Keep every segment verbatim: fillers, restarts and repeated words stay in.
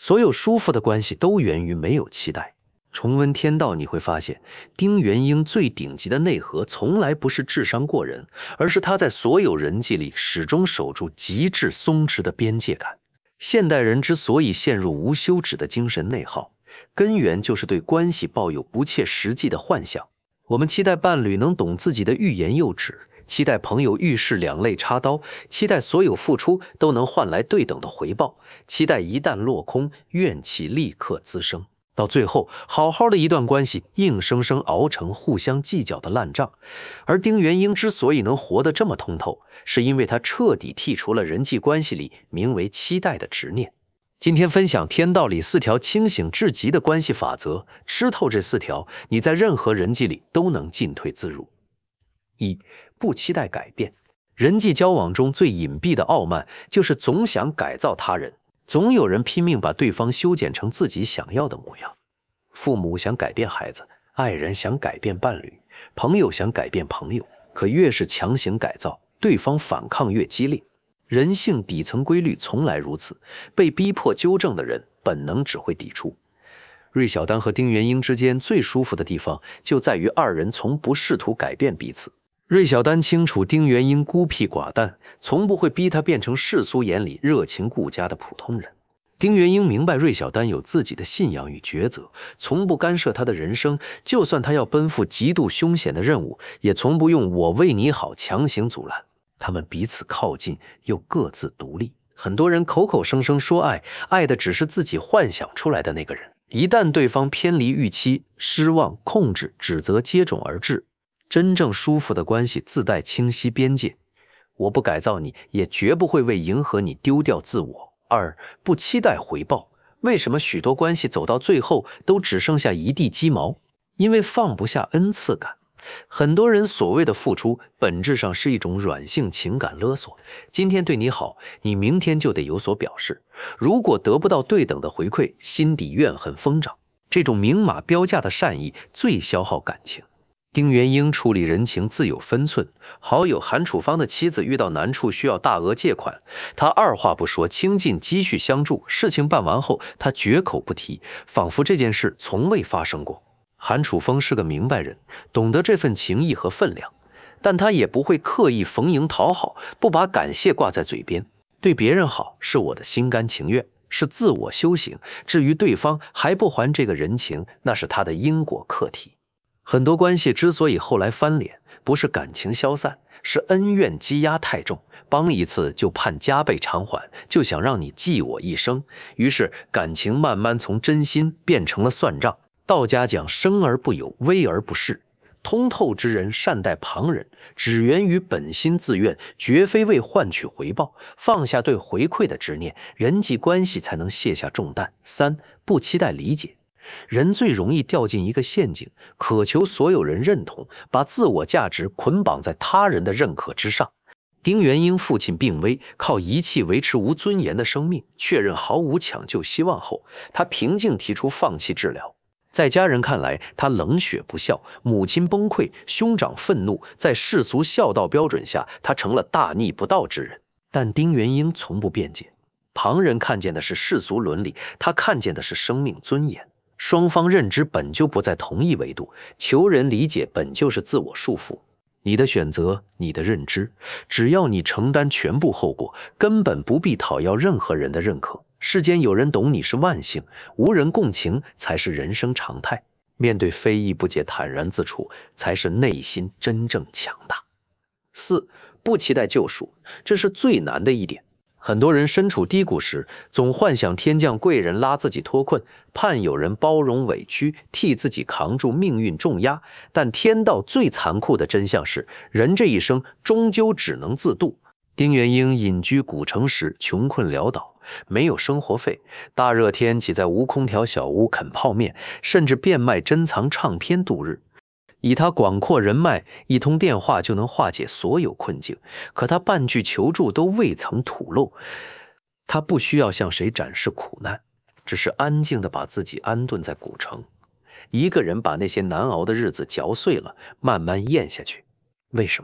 所有舒服的关系都源于没有期待。重温天道，你会发现丁元英最顶级的内核从来不是智商过人，而是他在所有人际里始终守住极致松弛的边界感。现代人之所以陷入无休止的精神内耗，根源就是对关系抱有不切实际的幻想。我们期待伴侣能懂自己的欲言又止，期待朋友遇事两肋插刀，期待所有付出都能换来对等的回报，期待一旦落空，怨气立刻滋生。到最后，好好的一段关系硬生生熬成互相计较的烂账。而丁元英之所以能活得这么通透，是因为他彻底剔除了人际关系里名为期待的执念。今天分享天道里四条清醒至极的关系法则，吃透这四条，你在任何人际里都能进退自如。一、不期待改变。人际交往中最隐蔽的傲慢，就是总想改造他人。总有人拼命把对方修剪成自己想要的模样。父母想改变孩子，爱人想改变伴侣，朋友想改变朋友，可越是强行改造，对方反抗越激烈。人性底层规律从来如此，被逼迫纠正的人本能只会抵触。芮小丹和丁元英之间最舒服的地方，就在于二人从不试图改变彼此。芮小丹清楚丁元英孤僻寡淡，从不会逼他变成世俗眼里热情顾家的普通人。丁元英明白芮小丹有自己的信仰与抉择，从不干涉他的人生，就算他要奔赴极度凶险的任务，也从不用我为你好强行阻拦。他们彼此靠近，又各自独立。很多人口口声声说爱，爱的只是自己幻想出来的那个人。一旦对方偏离预期，失望、控制、指责接踵而至。真正舒服的关系自带清晰边界，我不改造你，也绝不会为迎合你丢掉自我。二、不期待回报。为什么许多关系走到最后都只剩下一地鸡毛？因为放不下恩赐感。很多人所谓的付出，本质上是一种软性情感勒索。今天对你好，你明天就得有所表示。如果得不到对等的回馈，心底怨恨疯长。这种明码标价的善意最消耗感情。丁元英处理人情自有分寸，好友韩楚芳的妻子遇到难处需要大额借款，他二话不说倾尽积蓄相助，事情办完后他绝口不提，仿佛这件事从未发生过。韩楚风是个明白人，懂得这份情谊和分量，但他也不会刻意逢迎讨好，不把感谢挂在嘴边。对别人好是我的心甘情愿，是自我修行，至于对方还不还这个人情，那是他的因果课题。很多关系之所以后来翻脸，不是感情消散，是恩怨积压太重，帮一次就盼加倍偿还，就想让你记我一生，于是感情慢慢从真心变成了算账。道家讲生而不有，威而不恃，通透之人善待旁人，只源于本心自愿，绝非为换取回报。放下对回馈的执念，人际关系才能卸下重担。三、不期待理解。人最容易掉进一个陷阱，渴求所有人认同，把自我价值捆绑在他人的认可之上。丁元英父亲病危，靠仪器维持无尊严的生命，确认毫无抢救希望后，他平静提出放弃治疗。在家人看来，他冷血不孝，母亲崩溃，兄长愤怒，在世俗孝道标准下，他成了大逆不道之人。但丁元英从不辩解，旁人看见的是世俗伦理，他看见的是生命尊严。双方认知本就不在同一维度，求人理解本就是自我束缚。你的选择，你的认知，只要你承担全部后果，根本不必讨要任何人的认可。世间有人懂你是万幸，无人共情才是人生常态。面对非议不解，坦然自处，才是内心真正强大。四、不期待救赎，这是最难的一点。很多人身处低谷时，总幻想天降贵人拉自己脱困，盼有人包容委屈，替自己扛住命运重压。但天道最残酷的真相是，人这一生终究只能自渡。丁元英隐居古城时，穷困潦倒，没有生活费，大热天挤在无空调小屋啃泡面，甚至变卖珍藏唱片度日。以他广阔人脉，一通电话就能化解所有困境，可他半句求助都未曾吐露。他不需要向谁展示苦难，只是安静地把自己安顿在古城，一个人把那些难熬的日子嚼碎了，慢慢咽下去。为什么？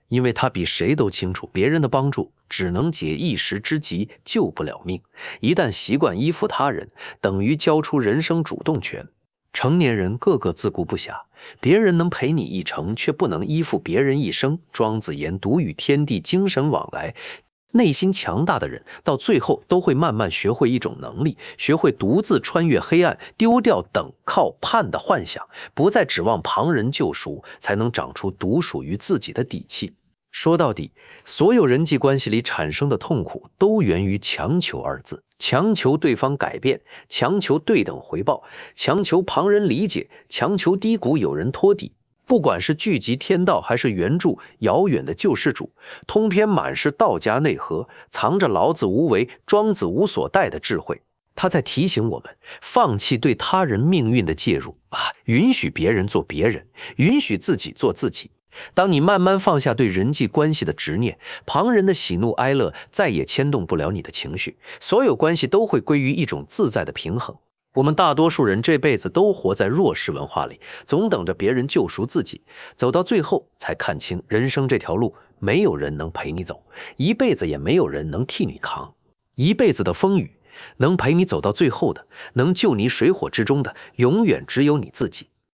因为他比谁都清楚，别人的帮助只能解一时之急，救不了命。一旦习惯依附他人，等于交出人生主动权。成年人个个自顾不暇，别人能陪你一程，却不能依附别人一生。庄子言：独与天地精神往来。内心强大的人，到最后都会慢慢学会一种能力，学会独自穿越黑暗，丢掉等靠盼的幻想，不再指望旁人救赎，才能长出独属于自己的底气。说到底，所有人际关系里产生的痛苦，都源于强求二字。强求对方改变，强求对等回报，强求旁人理解，强求低谷有人托底。不管是聚集天道，还是援助遥远的救世主，通篇满是道家内核，藏着老子无为、庄子无所带的智慧。他在提醒我们，放弃对他人命运的介入啊，允许别人做别人，允许自己做自己。当你慢慢放下对人际关系的执念，旁人的喜怒哀乐再也牵动不了你的情绪，所有关系都会归于一种自在的平衡。我们大多数人这辈子都活在弱势文化里，总等着别人救赎自己，走到最后才看清人生这条路，没有人能陪你走，一辈子也没有人能替你扛。一辈子的风雨，能陪你走到最后的，能救你水火之中的，永远只有你自己。